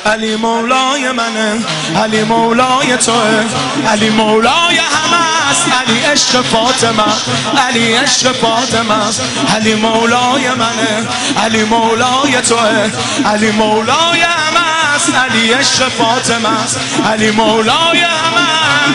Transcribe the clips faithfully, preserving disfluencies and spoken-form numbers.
علی مولای منه، علی مولای توه، علی مولای همه است، علی عشق فاطمه، علی عشق فاطمه است، علی مولای منه، علی مولای توه، علی مولای همه است، علی عشق فاطمه است، علی مولای همه.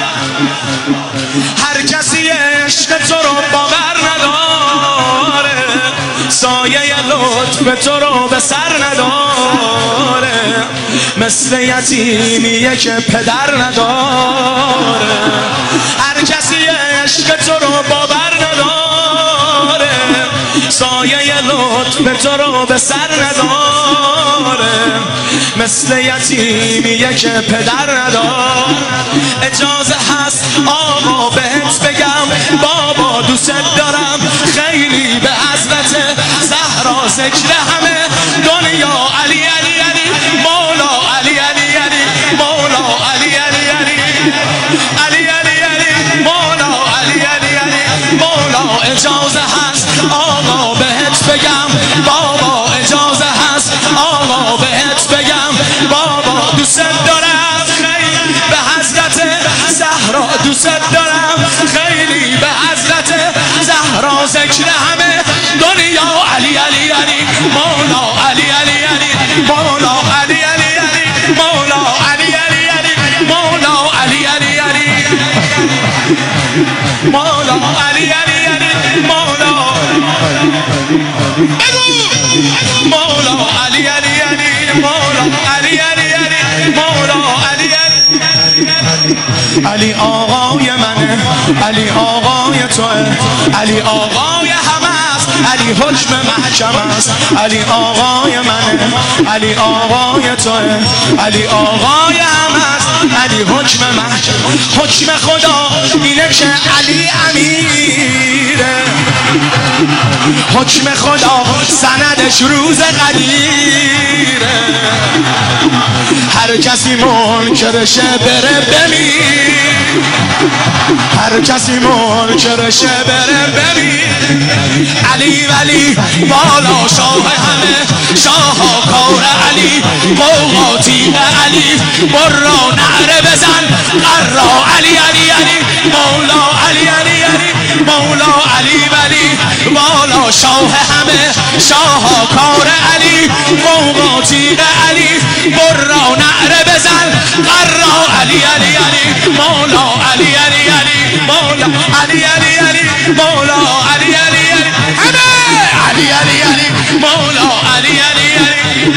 هر کسی عشق تو رو باور نداره، سایه لطف تو رو به سر نداره، مثل یتیمیه که پدر نداره. هر کسی عشق تو رو باور نداره، سایه لطف تو رو به سر نداره، مثل یتیمیه که پدر نداره. اجازه هست آقا بهت بگم، بابا دوست دارم خیلی، به حضرت زهرا ذکر همه دنیا. علی علی علی مولا، علی علی علی مولا، علی علی علی علی علی علی مولا، علی علی علی مولا. اجازه هست آقا بهت بگم، بابا اجازه هست آقا بهت بگم، بابا دوست دارم خیلی، به حضرت زهرا دوست دارم خیلی، به حضرت زهرا ذکر همه دنیا. علی علی علی مولا، علی علی علی مولا، علی علی علی مولا، علی علی علی مولا، علی علی علی مولا، علی علی علی مولا، مولا، علی علی علی مولا، علی علی علی مولا، علی علی آقای منه، علی آقای توه، علی آقای همه است، علی حکم محکم است، علی آقای منه، علی آقای توه، علی آقای همه است، علی حکم محکم. حکم خدا اینه که علی امیره، حکم خدا سندش روز قدیره، هر کسی منکرشه بره بمیر، هر کسی منکرشه بره بمیر. علی ولی بالا شاه همه، شاه کار علی، قوقاتی علی، برا نعره بزن قرا. علی علی علی مولا، علی علی علی مولا، علی ولی بالا شاه همه، شاه کار علی، قوقاتی علی، برا نعره بزن قرا. علی علی علی مولا، علی علی علی مولا، علی علی علی مولا، علی علی علی همه، علی علی علی مولا، علی علی علی.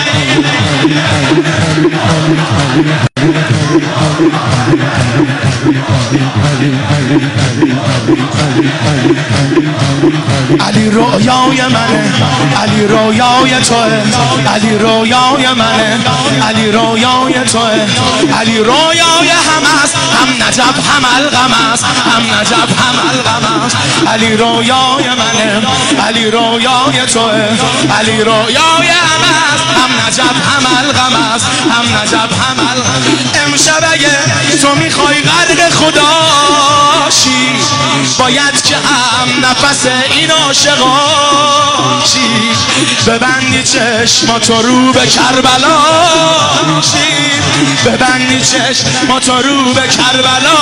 علی رویای منه، علی رویای توه، علی رویای منه، علی رویای توه، علی رویای همه است، هم نجف هم الغم است، هم نجف هم الغم است. علی رویای منه، علی رویای توه، علی رویای همه است، هم نجف هم الغم است، هم نجف هم الغم. امشب اگه تو میخوای غرق خداشی، باید که هم نفس این عاشقاشی، ببندی چشماتو رو به کربلا شی، ببندی چشماتو رو به کربلا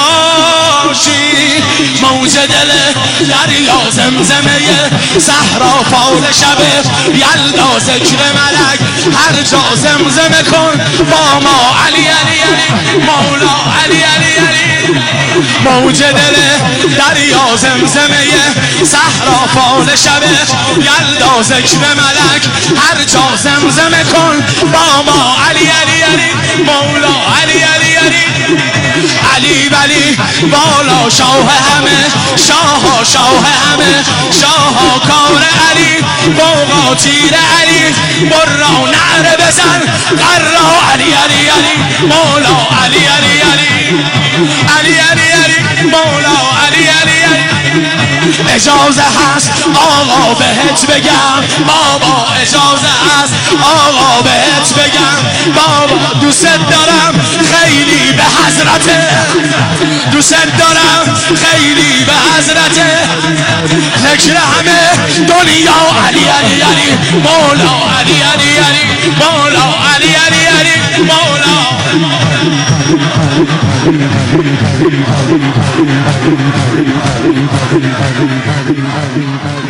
شی. موج دل دریا زمزمه صحرا فال شبه، یلدا ذکر ملک هر جا زمزمه کن با ما. علی علی علی مولا، علی علی علی موج دل دریا زمزمه صحرا فال شبه، یلدا ذکر ملک هر جا زمزمه کن با ما. علی علی علی مولا، علی علی علی علی ولی بالا شاه همه، شاه شاه همه، شاه کار علی، بوقا تیر علی، برا نعره بزن قرا. علی علی علی مولا، علی علی علی علی علی علی مولا، علی علی علی. اجازه هست آقا بهت بگم، بابا اجازه هست آقا بهت بگم، بابا دوست دارم خیلی، به حضرت دوست دارم خیلی، به حضرت ذکر همه دنیا. علی علی علی مولا، علی علی علی مولا، علی علی علی مولا، علی